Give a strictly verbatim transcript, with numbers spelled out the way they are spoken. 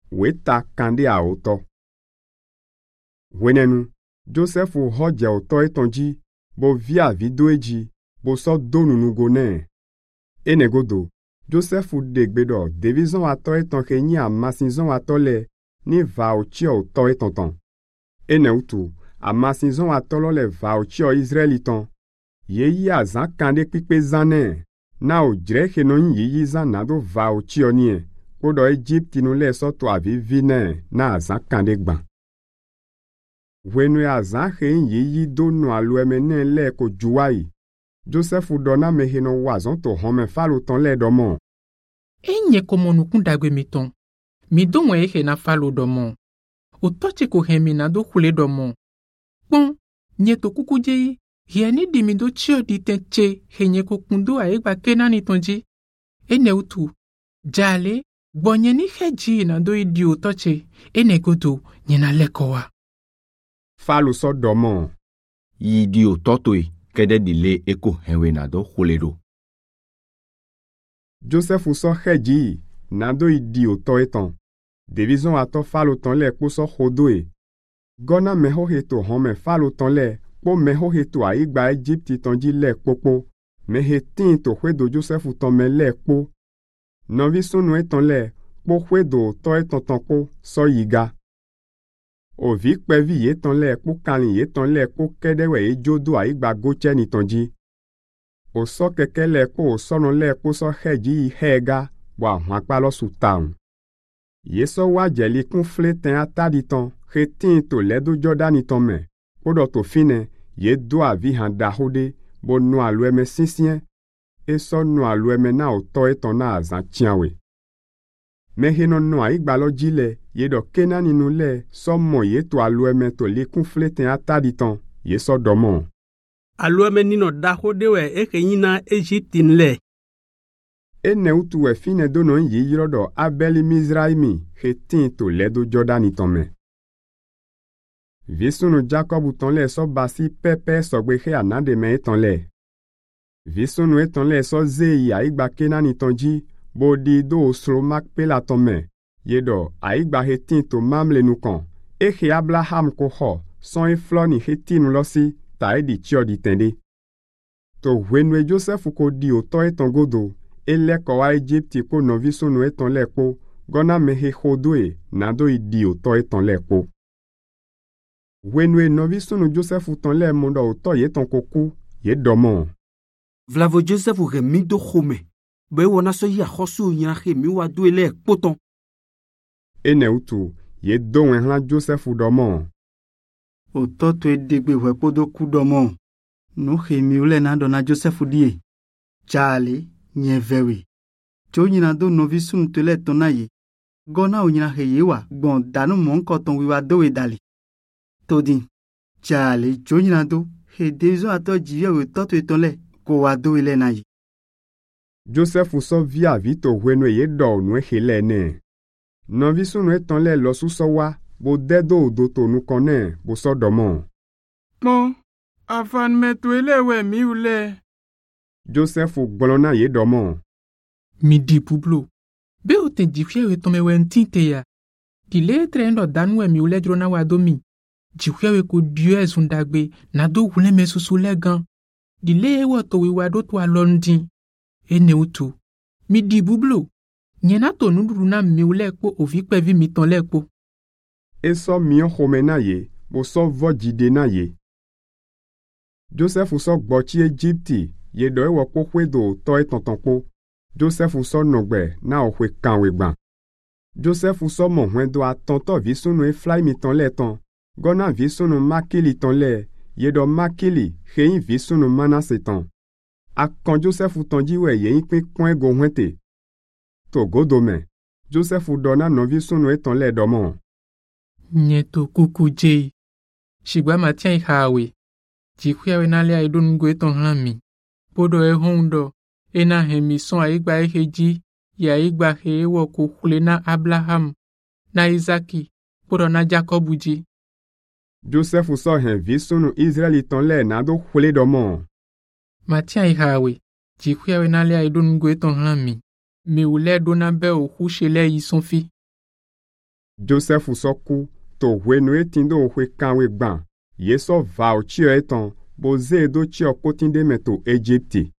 weta kande a oto. Wenenu, Joseph hoja oto etonji, bo via vido eji, bo so donu nugone. Enegodo, Joseph degbedo, devizon ato etonke ni a masinzon atole, ni va ochi oto etonton. Eneutu, a masinzon atolo le va ochi o Israeliton. Ye yi azan kande pipe zane, na o jre non yi zan nado va ochi onye, kodo Egypti no le soto avi vine, na azan kande gban. Wenwe azan hen yi do no aluemene le ko juwai. Joseph dona meheno wazon to home falo ton le domo. Enye komo nukun dagwe miton. Mi don we he na falo domo. O toche ko hemi na do kule domo. Bon, nye to kukuje, hiani di mi do chio di tenche, he nye ko kundo a egba kena ni tonji. Ene utu, jale, bonye ni heji na do idi o toche, ene godo, nye na lekowa. Falo so domo. Yidi o totoi, kede dile eko henwe na do kuledo. Joseph so heji, na do idi o to eton. Devizon ato falo ton le po so hodoe. Gona meho heto home falo ton le, po meho heto a igba Egypti tonji le popo. Mehe tin to hwedo Joseph ton me le po. Novi sunu eton le, po hwedo to eton ton po, so yiga. O vi kpevi ye ton le, po kalin ye ton le, po kedewe e jodo a igba goche ni tonji. O so keke le, po o sonon le, po so heji hega, wa hwakpa lo su taun. Ye so wa jeli kun fleten ataditon, he tin to ledo Jordaniton me, kodo to fine, ye do avi handa hode, bo no alueme sinsien, e so no alueme na oto eton na azan tianwe. Meheno no a igbalo jile, ye do kenani nou le, so mo ye to alueme to li kun fleten ataditon, ye so domon. Alueme nino da hode we eke yina Egyptin le. Ene utu we fine donon yi yirodo abeli Mizraimi, he tin to ledo Jordaniton me. Visunu Jacob ton le so basi pepe so gbe he anade me eton le. Visunu eton le so zeyi a igba kenani tonji, bo di do slo mak pela ton me. Yedo a igba he tin to mamle nou kon. E he Abraham ko ho, son e floni he tin losi, ta e di chio di tende. To wenwe Joseph ko di o to eton godo, e le ko wa Egypti ko no visunu eton le ko, gona me he hodoe, nado i di o to eton le ko. Wenwe novisunu Joseph ton le mondo o to ye ton koku, ye domon. Vlavo Joseph remi do home. Be wona so ya hosu nya hemi wa do ele poton. Ene utu, ye don en Joseph domon. O to to edegbe we podo ku domon. No hemi ule na do na Joseph die. Chale, nye vewe. Cho nyina do novisunu to le tonaye. Gona o nyina he yewa, bon danu mon koton wiwa do e dali. Todin, chale, chonyina do, he dezo ato jivye we toto etonle, ko wado ele na yi. Joseph so via vito wenwe ye do nwe hele ne. Non visu nwe etonle lo su so wa, bo dedo do to nu kone, bo so domon. Bon, afan metwele we mi ule. Joseph gbolona ye domon. Mi di publo. Be o ten jifye we tome we ntinte ya. Di le trendo dan we mi ule drona wa domi. Jikwewe ko dieu sundagbe na do wule mesusu legan. Di le ewo to wiwa do to alondin. Ene utu. Mi di bublo. Nyena to nuduru na mi ule ko ovikpe vi mi ton lekpo. E so mion home na ye, bo so vo jide na ye. Joseph so gbochi Egypti, ye do ewo ko kwedo to etonton ko. Joseph so nogbe na okwe kanwe gban. Joseph so mo hwendo atonto visunu e fly mi ton leton. Gona visunu makili ton le, yedo makili, heyin visunu manaseton. A kon Joseph tonji we ye yin pin kwen go hwente. To godo men, Joseph dona non visunu eton le domon. Nyeto kuku jei. Shigwa matien ihawe. Jikwewe na le aidon ngwe ton hami. Podo e hondo, ena hemi son a igba e heji, ya igba he ewo kukule na Abraham, na Isaki, podo na Jacob uji. Joseph so hen visunu Israeliton le na do hwele domon. Matien ihawe. Jikwewe na le aidon ngwe ton hami. Mi ule do na be o hushe le yisonfi. Joseph sɔ ku to hwenu etin do hwe kanwe gban. Ye sɔ va o tsyɔ eton bo ze do tsyɔ kotinde me to Egypte.